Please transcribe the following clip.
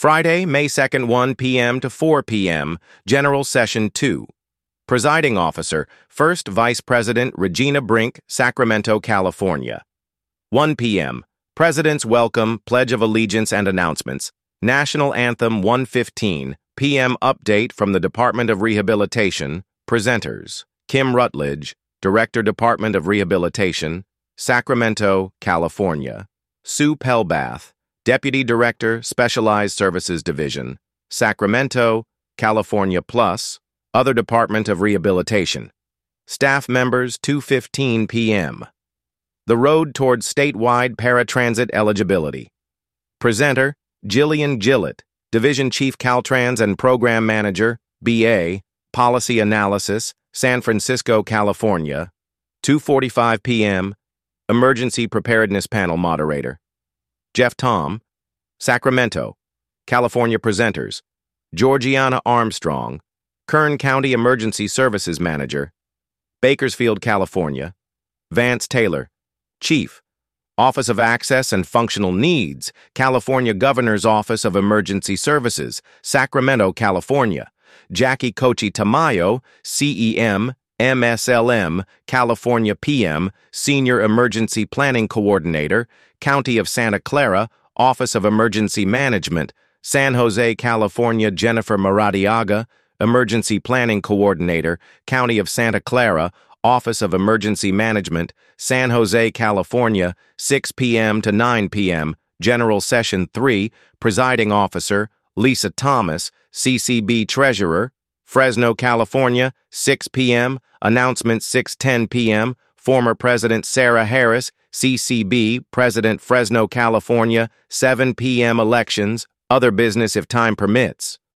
Friday, May 2nd, 1 p.m. to 4 p.m., General Session 2. Presiding Officer, First Vice President Regina Brink, Sacramento, California. 1 p.m., President's Welcome, Pledge of Allegiance and Announcements. National Anthem 1:15 p.m. Update from the Department of Rehabilitation. Presenters, Kim Rutledge, Director, Department of Rehabilitation, Sacramento, California. Sue Pelbath, Deputy Director, Specialized Services Division, Sacramento, California Plus, Other Department of Rehabilitation. Staff members 2:15 p.m. The Road Towards Statewide Paratransit Eligibility. Presenter, Jillian Gillett, Division Chief Caltrans and Program Manager, BA, Policy Analysis, San Francisco, California. 2:45 p.m. Emergency Preparedness Panel Moderator. Jeff Tom, Sacramento, California. Presenters, Georgiana Armstrong, Kern County Emergency Services Manager, Bakersfield, California. Vance Taylor, Chief, Office of Access and Functional Needs, California Governor's Office of Emergency Services, Sacramento, California. Jackie Cochi Tamayo, CEM, MSLM, California PM, Senior Emergency Planning Coordinator, County of Santa Clara, Office of Emergency Management, San Jose, California. Jennifer Maradiaga, Emergency Planning Coordinator, County of Santa Clara, Office of Emergency Management, San Jose, California. 6 p.m. to 9 p.m., General Session 3, Presiding Officer, Lisa Thomas, CCB Treasurer, Fresno, California. 6 p.m., Announcement 6:10 p.m., Former President Sarah Harris, CCB, President, Fresno, California. 7 p.m., Elections, Other Business if time permits.